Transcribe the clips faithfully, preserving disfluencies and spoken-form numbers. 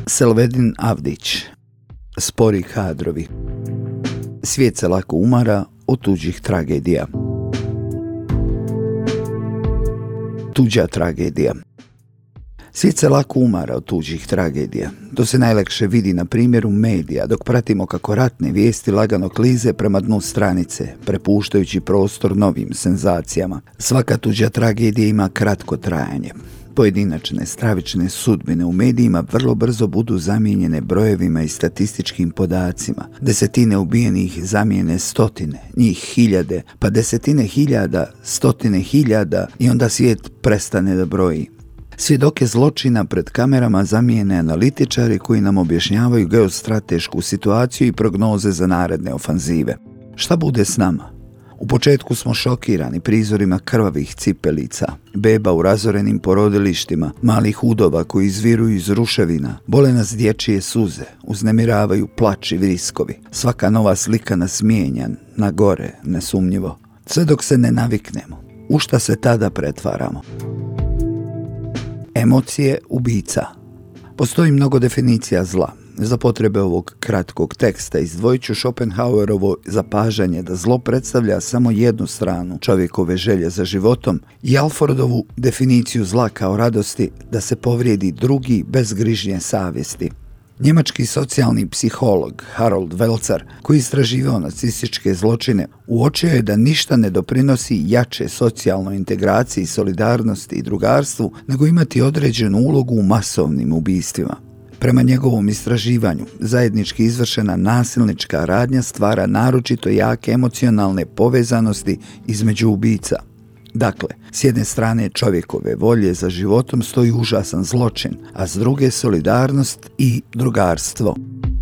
Selvedin Avdić. Spori kadrovi. Svijet se lako umara od tuđih tragedija. Tuđa tragedija. Svijet se lako umara od tuđih tragedija. To se najlakše vidi na primjeru medija, dok pratimo kako ratne vijesti lagano klize prema dnu stranice, prepuštajući prostor novim senzacijama. Svaka tuđa tragedija ima kratko trajanje. Pojedinačne stravične sudbine u medijima vrlo brzo budu zamijenjene brojevima i statističkim podacima. Desetine ubijenih zamijene stotine, njih hiljade, pa desetine hiljada, stotine hiljada i onda svijet prestane da broji. Svjedoke zločina pred kamerama zamijene analitičari koji nam objašnjavaju geostratešku situaciju i prognoze za naredne ofanzive. Šta bude s nama? U početku smo šokirani prizorima krvavih cipelica, beba u razorenim porodilištima, malih udova koji izviruju iz ruševina, bole nas dječje suze, uznemiravaju plač i vriskovi. Svaka nova slika nas mijenja, na gore, nesumnjivo. Sve dok se ne naviknemo. U šta se tada pretvaramo? Emocije ubica. Postoji mnogo definicija zla. Za potrebe ovog kratkog teksta izdvojit ću Schopenhauerovo zapažanje da zlo predstavlja samo jednu stranu čovjekove želje za životom i Alfordovu definiciju zla kao radosti da se povrijedi drugi bez grižnje savjesti. Njemački socijalni psiholog Harold Welzer, koji istraživao nacističke zločine, uočio je da ništa ne doprinosi jače socijalnoj integraciji, solidarnosti i drugarstvu nego imati određenu ulogu u masovnim ubistvima. Prema njegovom istraživanju, zajednički izvršena nasilnička radnja stvara naročito jake emocionalne povezanosti između ubica. Dakle, s jedne strane čovjekove volje za životom stoji užasan zločin, a s druge solidarnost i drugarstvo.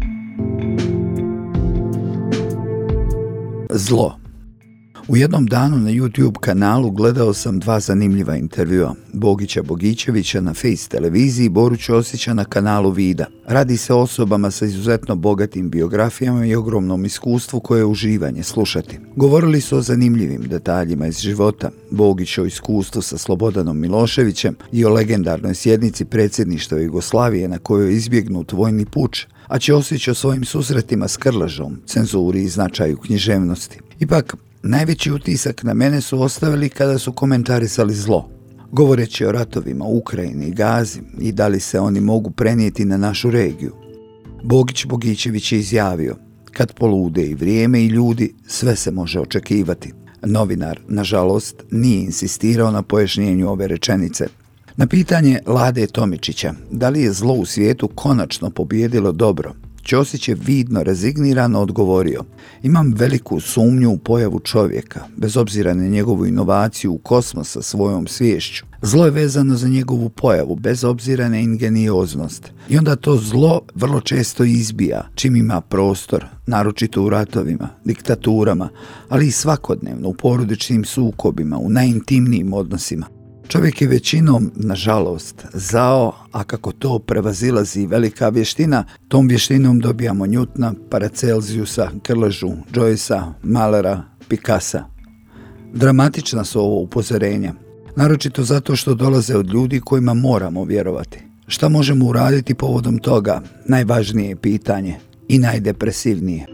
Zlo. U jednom danu na YouTube kanalu gledao sam dva zanimljiva intervjua. Bogića Bogićevića na Face televiziji i Boru Ćosića na kanalu Vida. Radi se o osobama sa izuzetno bogatim biografijama i ogromnom iskustvu koje je uživanje slušati. Govorili su o zanimljivim detaljima iz života, Bogić o iskustvu sa Slobodanom Miloševićem i o legendarnoj sjednici predsjedništva Jugoslavije na kojoj je izbjegnut vojni puč, a Ćosić o svojim susretima s Krležom, cenzuri i značaju književnosti. Ipak, najveći utisak na mene su ostavili kada su komentarisali zlo, govoreći o ratovima u Ukrajini i Gazi i da li se oni mogu prenijeti na našu regiju. Bogić Bogićević je izjavio: kad polude i vrijeme i ljudi, sve se može očekivati. Novinar, nažalost, nije insistirao na pojašnjenju ove rečenice. Na pitanje Lade Tomičića, da li je zlo u svijetu konačno pobijedilo dobro, Ćosić je vidno rezignirano odgovorio: imam veliku sumnju u pojavu čovjeka, bez obzira na njegovu inovaciju u kosmos sa svojom sviješću. Zlo je vezano za njegovu pojavu, bez obzira na ingenioznost. I onda to zlo vrlo često izbija, čim ima prostor, naročito u ratovima, diktaturama, ali i svakodnevno u porodičnim sukobima, u najintimnijim odnosima. Čovjek je većinom, nažalost, zao, a kako to prevazilazi velika vještina, tom vještinom dobijamo Newtona, Paracelsiusa, Krležu, Joycea, Malera, Picassa. Dramatična su ovo upozorenja, naročito zato što dolaze od ljudi kojima moramo vjerovati. Šta možemo uraditi povodom toga? Najvažnije je pitanje i najdepresivnije.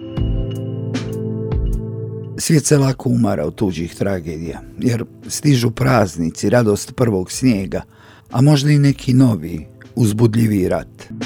Svijet se lako umara od tuđih tragedija, jer stižu praznici, radost prvog snijega, a možda i neki novi, uzbudljiviji rat.